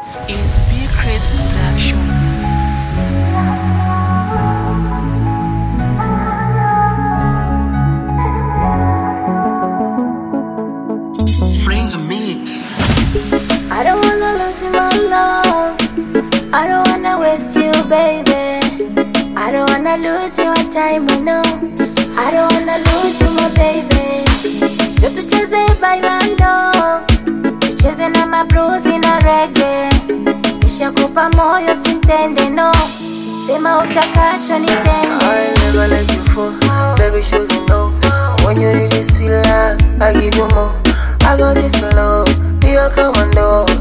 is Big Chris Production. I don't wanna lose you, my love. I don't wanna waste you, baby. I don't wanna lose your time, no. I don't wanna lose you, my baby. Jo tucheze bailando, tucheze na mabluzi na reggae. Nishakupa moyo sintende, no. Sema utakacho nitende. I never let you fall, baby, should you know. When you need this sweet love, I give you more. I got this love, be a commando.